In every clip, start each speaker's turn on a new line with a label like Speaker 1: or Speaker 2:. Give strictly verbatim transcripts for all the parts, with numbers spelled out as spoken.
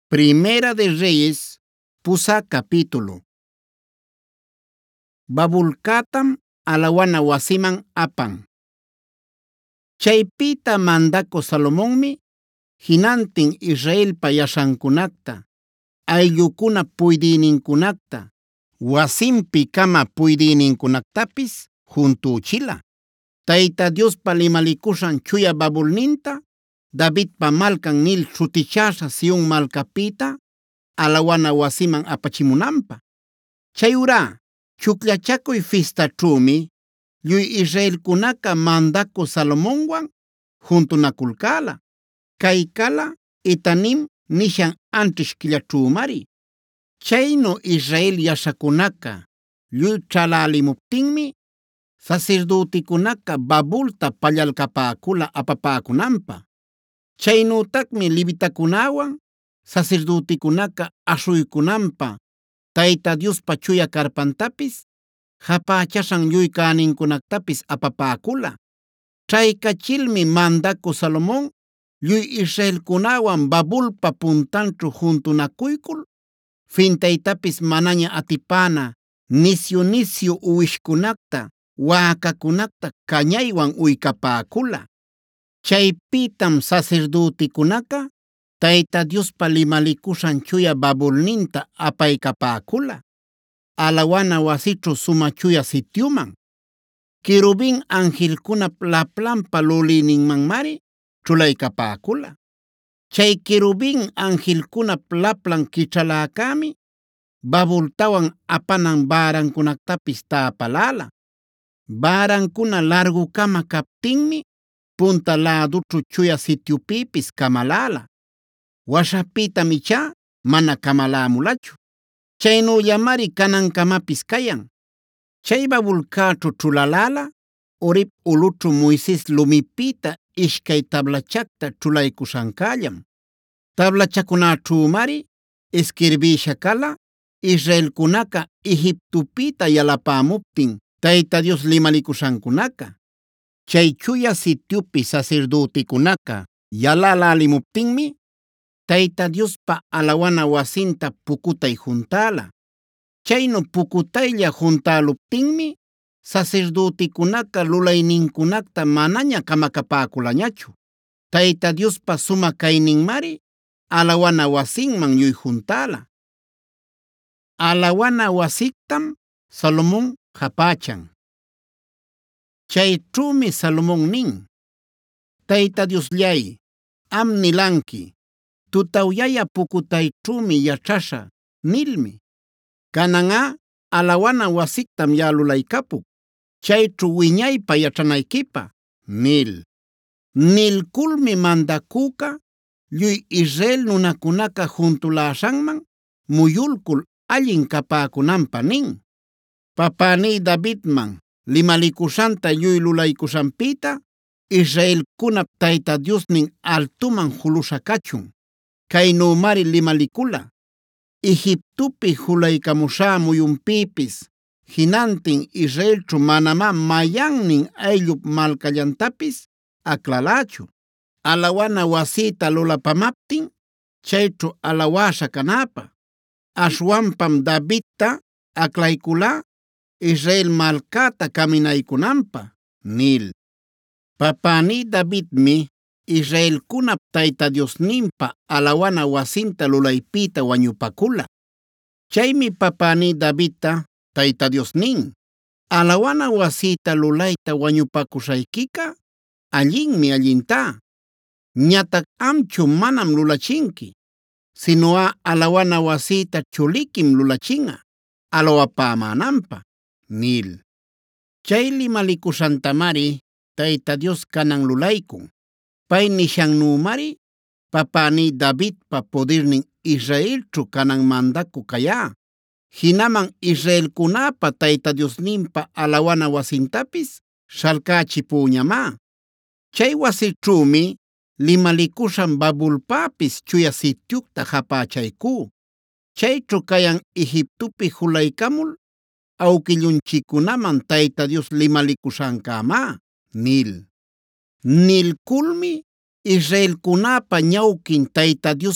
Speaker 1: Primera de Reyes, pusa capítulo. Babulkatam alawana wasiman apan. Chaypita mandako Salomonmi hinantin Israelpa yashankunakta, ayllukuna puydiyninkunakta, wasinpi kama puydiyninkunaktapis juntuchila. Tayta Diospa limalikushan chuya babulninta Davidpa malkan nil shutichasha Sion malkapita alawana wasiman apachimunanpa. Chayura chuklachakuy fiestaćhumi lluy Israelkunaka mandako Salomonwan juntunakulkala. Kaykala Etanim nishan antish killaćhumari. Chayno Israel yashakunaka lluy chalalimuptinmi sacerdotikunaka babulta pallalkapäkula apapäkunanpa. Chaynutakmi levitakunawan sacerdotikunaka ashuykunanpa Tayta Diospa chuya karpantapis japächashan lluy käninkunaktapis apapäkula. Traykachilmi mandako Salomón lluy Israelkunawan babulpa puntanćhu juntunakuykul fintaytapis manaña atipana nisyu nisyu uwishkunakta waakakunakta kañaywan uykapäkula. Chaypitam sacerdotikunaka Tayta Diospa limalikushan chuya babulninta apaykapäkula alawana wasićhu suma chuya sitiuman. Querubin angelkunap laplanpa luliyninmanmari ćhulaykapäkula. Chay querubin angelkunap laplan kićhaläkami babultawan apanan bärankunaktapis täpalala. Bärankuna largukama kaptinmi punta ladućhu chuya sitiupipis kamalala. Washapitam ichá mana kamalämulachu. Chaynullamari kanankamapis kayan. Chay babulkaćhu ćhulalala Horeb ulućhu Moises lumipita ishkay tablachakta ćhulaykushankallam. Tablachakunaćhumari esquirbisha kala Israelkunaka Egiptopita yalapämuptin Tayta Dios limalikushankunaka. Chay chuya sitiupi sacerdotikunaka yalalälimuptinmi Tayta Diospa alawana wasinta pukutay juntala. Chayno pukutaylla juntäluptinmi sacerdotikunaka lulayninkunakta manaña kamakapäkulañachu. Tayta Diospa suma kayninmari alawana wasinman lluy juntala. Alawana wasiktam Salomón japachan. Chayćhumi Salomón nin: Tayta Diosllay, am nilanki, tutawyaya pukutayćhumi yachasha nilmi. Kanan'a alawana wasiktam ya lulaykapuk, chayćhu wiñaypa yachranaykipa nil. Nilkulmi mandakuka lluy Israel nunakunaka juntulashanman muyulkul allin kapäkunanpa nin: Papäní Davidman limalikushanta lluy lulaykushanpita Israelkunap Tayta Diosnin altuman julusha kachun. Kaynumari limalikula: Egiptopi julaykamushá muyunpipis hinantin Israelćhu manamá mayannin ayllup malkallantapis aklalachu. Alawana wasita lulapamaptin chayćhu alawasha kanäpa. Ashwanpam Davidta aklaykulá Israel malkata kaminaykunanpa nil. Papäní Davidmi Israelkunap Tayta Diosninpa alawana wasinta lulaypita wañupakula. Chaymi papäní Davidta Tayta Dios nin: Alawana wasita lulayta wañupakushaykiqa allinmi allintá. Ñatac amchu manam lulachinki, sinu'a alawana wasita chulikim lulachin'a alawapämänanpa nil. Chay limalikushantamari Tayta Dios kanan lulaykun. Pay nishannumari papäní Davidpa podirnin Israelćhu kanan mandaku kayá. Hinaman Israelkunapa Tayta Diosninpa alawana wasintapis shalkachipuñamá. Chay wasićhumi limalikushan babulpapis chuya sitiukta japächaykú. Chayćhu kayan Egiptopi julaykamul awkillunchikunaman Tayta Dios limalikushankamá nil. Nilkulmi Israelkunapa ñawkin Tayta Diospa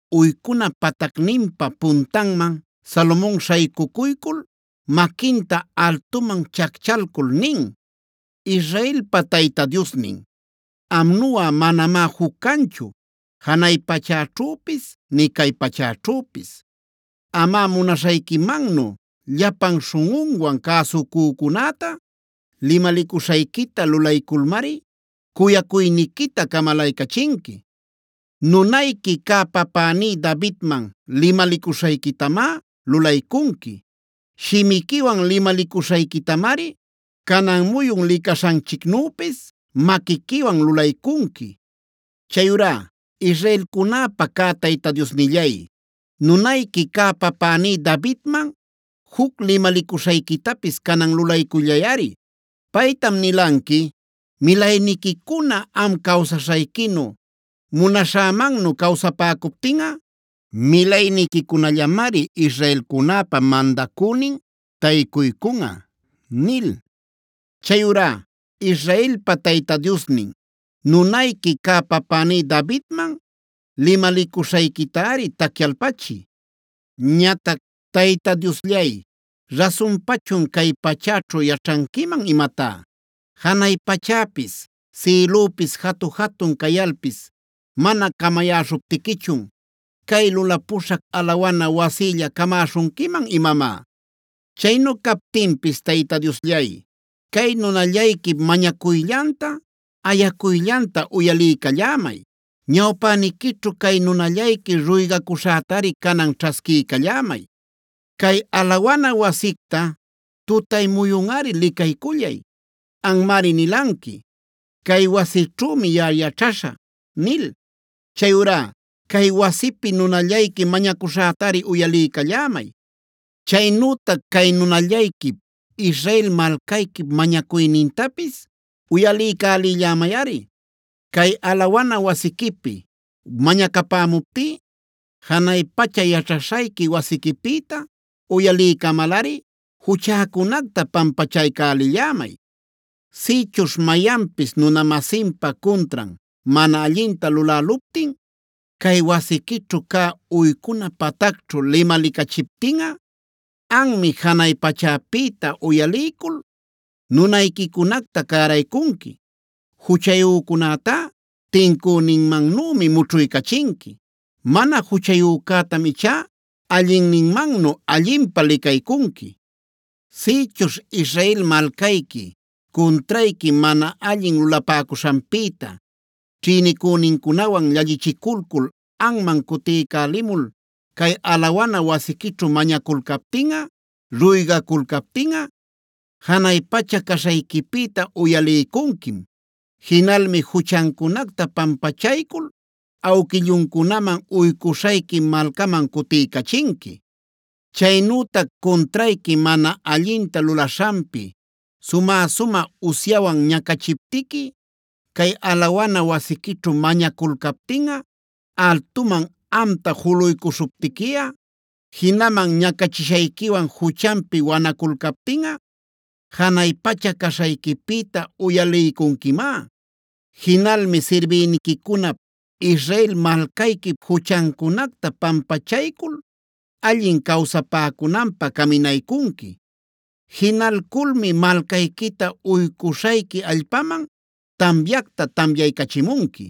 Speaker 1: uykuna patakninpa puntanman Salomón shaykukuykul makinta altuman chakchalkul nin: Israelpa Tayta Diosnin, amnuqa manamá huk kanchu, hanay pachäćhüpis ni kay pachäćhüpis. Amá munashaykimannu llapan shunqunwan käsukukunäta limalikuśhaykita lulaykulmari kuyakuynikita kamalaycachinki. Nunayki kä papäní Davidman limalikuśhaykitamá lulaykunki. Shimikiwan limalikuśhaykitamari kanan muyun likashanchiknüpis makikiwan lulaykunki. Chayurá Israelkunapa kä Tayta Diosnillay, nunayki kä papäní Davidman huk limalikuśhaykitapis kanan lulaykullayari. Paytam nilanki: milaynikikuna am kawsashaykinu munashämannu kawsapäkuptinqa, milaynikikunallamari Israelkunapa mandakunin taycuykunqa nil. Chayurá Israelpa Tayta Diosnin, nunayki kä papäní Davidman limalikuśhaykitari takyalpachiy. Ñatac Tayta Diosllay, rasunpachun kay pachaćhu yachankiman imatá? Hanay pachäpis sïlupis hatu-hatun kayalpis mana kamayäśhuptikichun kay lulapuśhak alawana wasilla kamäśhunkiman imamá? Chaynu kaptinpis Tayta Diosllay, kay nunallayki mañakuyllanta, ayakuyllanta uyaliykallamay. Ñawpänikićhu kay nunallayki ruygakuśhätari kanan ćhasquiykallamay. Kay alawana wasikta tutay muyunꞌari likaykullay. Anmari nilanki: kay wasićhümi yaryachasha nil. Chayurá kay wasipi nunallayki mañakuśhätari uyaliykallamay. Chaynütac kay nunallayki Israel malcayki mañakuynintapis uyaliycälillämayari. Kay alawana wasikipi mañacapämuptí, hanay pacha yachashayki wasikipita uyaliykamalari juchäkunacta pampachaycälillämay. Sïchush mayanpis nunamasinpa contran mana allinta luläluptin, kay wasikićhu kä uykuna patacćhu limalikachiptinqa, anmi hanay pachäpita uyaliykul nunaykikunacta käraykunki. Juchayükunäta tincüninmannümi mućhuykachinki. Mana juchayükätam ichá allinninmannu allinpa likaykunki. Sïchush Israel malcayki kuntrayki mana allin lulapäcuśhanpita ćhïnicüninkunawan llallichikulkul anman kutiycälimul kay alawana wasikićhu mañakulcaptinqa, ruygakulcaptinqa, hanay pacha kashaykipita uyaliykunkim. Hinalmi juchancunacta pampachaykul awkillunkunaman uykuśhayki malcaman kutiykachinki. Chaynütac kuntrayki mana allinta lulashanpi sumä-sumä usyawan ñakachiptiki, kay alawana wasikićhu mañakulcaptinqa, altuman amta juluykuśhuptikiya, hinaman ñakachishaykiwan juchanpi wanakulcaptinqa, hanay pacha kashaykipita uyaliykunkimá. Hinalmi sirbiynikikunap Israel malcaykip juchancunacta pampachaykul allin kawsapäkunanpä caminaykunki. Hinalkulmi malcaykita uykuśhayki allpaman tamyacta tamyaycachimunki.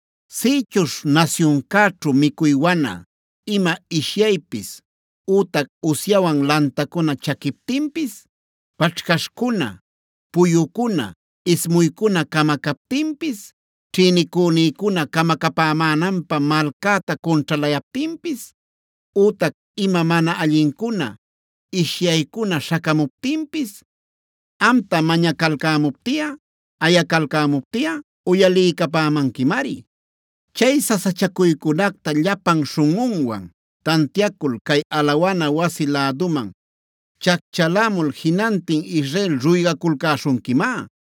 Speaker 1: Sïchush nasyuncäćhu mikuywana ima ishyaypis ütac usyawan lantacuna chakiptinpis, paćhkaśhkuna, puyukuna, ismuykuna kamakaptinpis, ćhïnicüniykuna kamakapämänanpä malcäta contralayaptinpis, ütac ima mana allincuna ishyaykuna śhakamuptinpis, amta mañacalcämuptiya, ayacalcämuptiya uyaliycapämankimari. Chay sasachakuykunacta llapan shunqunwan tantiacul kay alawana wasi läduman chakchalamul jinantin Israel ruygakulcäśhunkimá.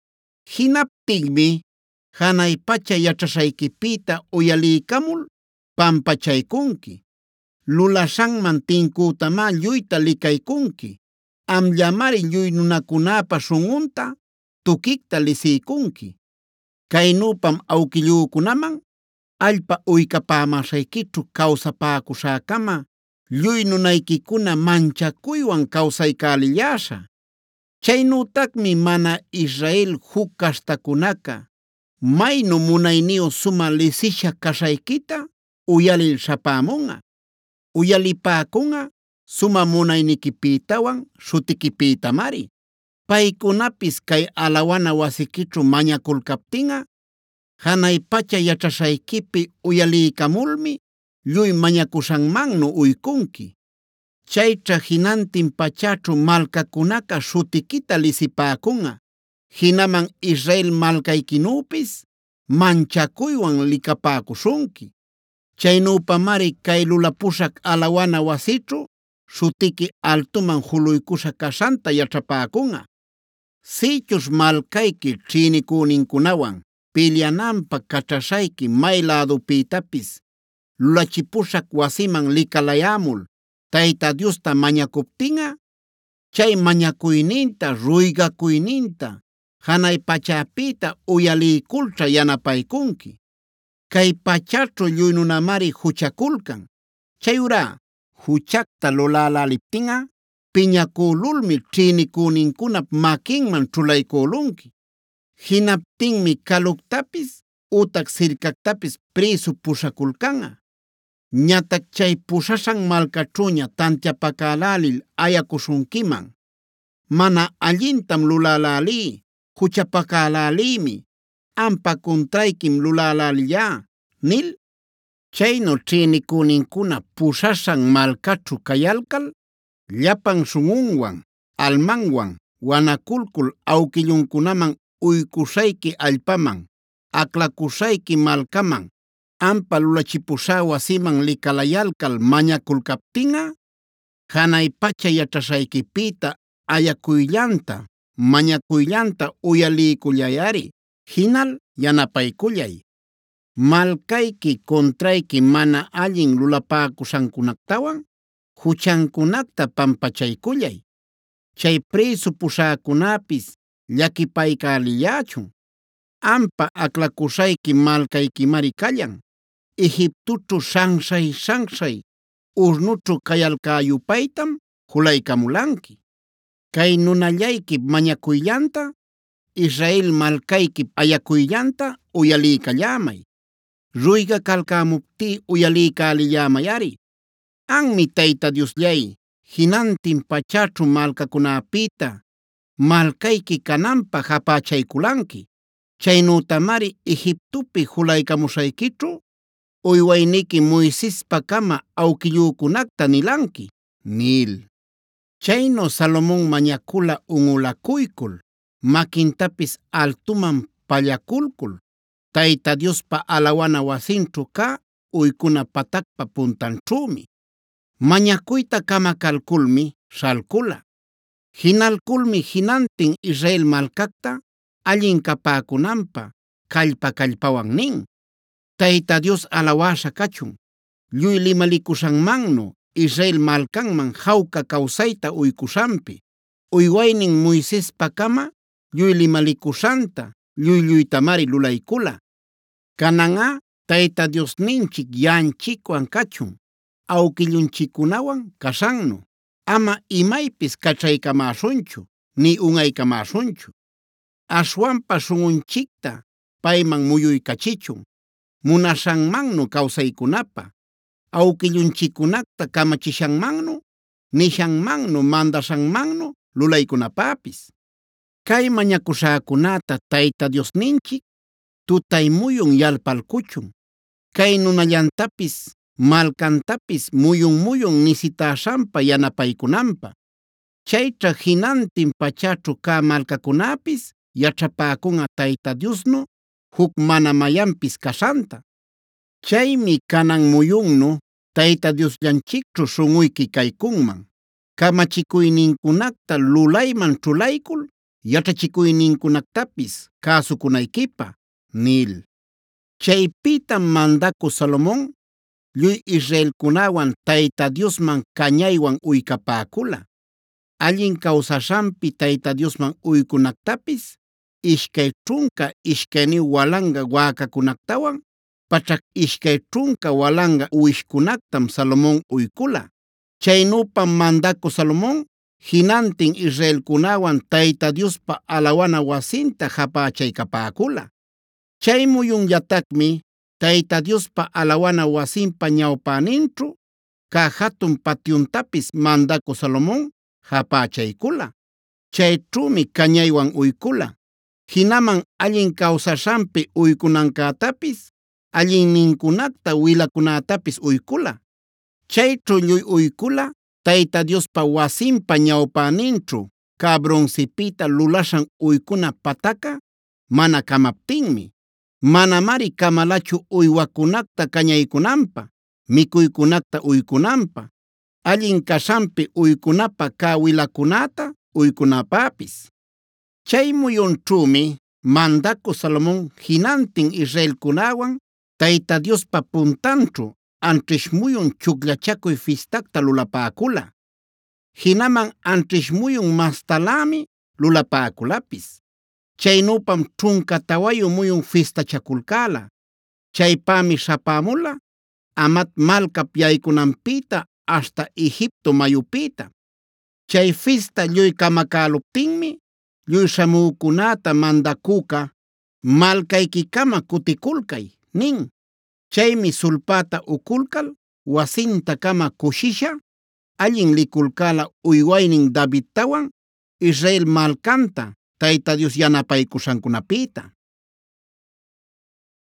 Speaker 1: Jinaptinmi hanay pacha yachashaykipita uyaliycamul pampachaykunki. Lulashanman tincütamá lluyta likaykunki. Amllamari lluy nunakunapa shunqunta tukicta lisiykunki. Kaynupam awkillükunaman allpa uykapamasaykićhu kawsapäkuśhäkama lluy nunaykikuna manchakuywan kawsaykalilläśha. Chaynütakmi mana Israel huk castakunaqa maynu munayniyu suma lisisha kashaykita uyalil śhapämunqa. Uyalipäkunqa suma munaynikipitawan śhutikipitamari. Paykunapis kay alawana wasikićhu mañakulkaptinqa janay pacha yachashaykipi uyaliykamulmi lluy mañakushanmannu uykunki. Chaycha jinantin pachaćhu malkakunaqa śhutikita lisipäkunqa. Hinaman Israel malkaykinupis manchakuywan likapäkushunki. Chaynupamari kay lulapuśhak alawana wasićhu śhutiki altuman juluykusha kashanta yaćhapäkunqa. Sïchuśh malkayki ćhïnicüninkunawan pilyananpaq kachashayki may ladupïtapis lulachipuśhak wasiman likalayämul Tayta Diosta mañakuptinqa, chay mañakuyninta, ruygakuyninta janay pachäpïta uyaliykulćha yanapaykunki. Kay pachaćhu lluy nunamari huchakulkan. Chayurá huchakta luläläliptinqa piñakululmi ćhïnicünincunap maquinman ćhulaykulunki. Jinaptinmi kaluktapis utak sirkaktapis presu puśhakulkanqa. Ñatac chay puśhashan malkaćhuña tantiapacälälil ayakushunkiman. Mana allintam lulälälí, huchapacälälïmi, ampa contraykim lulälälillá, nil. Chaynu ćhïnicünincuna puśhashan malkaćhu kayalcal, llapan śhunꞌunwan, almanwan wanakulkul awkillunkunaman uykuśhayki allpaman, aklakuśhayki malkaman, ampa lulachipuśhä wasiman likalayalcal mañakulkaptinqa, janay pacha yaćhashaykipïta ayakuyllanta, mañakuyllanta uyaliykullayari, hinal yanapaykullay. Malkayki contrayki mana allin lulapäkushankunactawan huchankunacta pampachaykullay. Chay presu puśhäkunapis llakipaycälillächun. Ampa aklakuśhayki malkaykimari kallan. Egiptoćhu shanshay shanshay urnućhu kayalkayupaytam julaykamulanki. Kay nunallayki mañakuyllanta, Israel malkayki ayakuyllanta uyaliykallamay. Ruygakalkamuptí uyaliykalillämayari. Anmi Tayta Diosllay, jinantin pachaćhu malkakunapita malkayki kananpaq japachaykulanki. Chaynütamari Egiptopi julaykamuśhaykićhu uywayniki Moisespa kama awkillükunacta nilanki, nil. Chaynu Salomón mañakula unꞌulakuykul, makintapis altuman pallakulkul, Tayta Diospa alawana wasinćhu ka uykuna patakpa puntanćhuumi. Mañakuyta kamakalkulmi śhalkula. Hinalkulmi jinantin Israel malkacta allin kapäkunanpaq kallpa kallpawan nin: Tayta Dios alawäśha kachun. Lluy limalikushanmannu Israel malkanman jawka kawsayta uykushanpi, uywaynin Moisespa kama lluy limalikushanta lluy lluytamari lulaykula. Kananꞌa Tayta Diosninchik yanchikwan kachun, awkillunchikkunawan kashannu. Ama imaypis kachaykamäshunchu ni unꞌaykamäshunchu. Ashwanpa śhunꞌunchikta payman muyuykachichun, munashanmannu kawsaykunapaq, awkillunchikkunacta kamachishanmannu, nishanmannu, mandashanmannu lulaykunapäpis. Kay mañakuśhäkunata Tayta Diosninchik tutay muyun yalpalkuchun. Kay nunallantapis malkantapis muyun muyun nisitäśhanpa yanapaykunanpaq. Chaycha jinantin pachaćhu ka malkakunapis yaćhapäkunꞌa Tayta Diosnu huk mana mayanpis kashanta. Chaymi kanan muyunnu Tayta Diosllanchikćhu śhunꞌuyki kaykunman, kamachikuyninkunacta lulayman ćhulaykul yaćhachikuyninkunactapis käsukunaykipaq, nil. Chaypitam mandaku Salomón lluy Israelkunawan Tayta Diosman kañaywan uykapäkula. Allin kawsashanpi Tayta Diosman uykunactapis ishkay ćhunka ishkayniyu walanga wäkakunactawan pachak ishkay trunka walanga uwishkunaktam Salomón uykula. Chaynupam mandaku Salomón jinantin Israelkunawan Tayta Diospa alawana wasinta japachaykapäkula. Chay muyunllatakmi Tayta Diospa alawana wasinpa ñawpäninćhu kaq hatun patyuntapis mandaku Salomón japachaykula. Chayćhumi cañaywan uykula. Hinaman allin kawsashanpi uykunankatapis allinnincunacta wilakunätapis uykula. Chayćhu lluy uykula Tayta Diospa wasinpa ñawpäninćhu kaq broncipita lulashan uykuna pataka mana kamaptinmi. Manamari kamalachu uywakunacta cañaykunanpaq, mikuykunacta uykunanpaq, allin kashanpi uykunapaq kaq wilakunäta uykunapäpis. Chay muyunćhumi mandaku Salomón jinantin Israelkunawan Tayta Diospa puntanćhu anćhish muyun chucllachakuy fistacta lulapäkula. Hinaman anćhish muyun mastalämi lulapäkulapis. Chaynupam ćhunka tawayu muyun fistachakulkala. Chaypami śhapämula Amat malkap yaykunanpita hasta Egipto mayupita. Chay fista lluy kamakäluptinmi lluy śhamükunäta mandakuqa malkaykikama kutikulkay nin. Chaymi sulpäta ukulkal wasintakama kushisha allin likulkala uywaynin Davidtawan Israel malkanta Tayta Dios yanapaykushankunapita.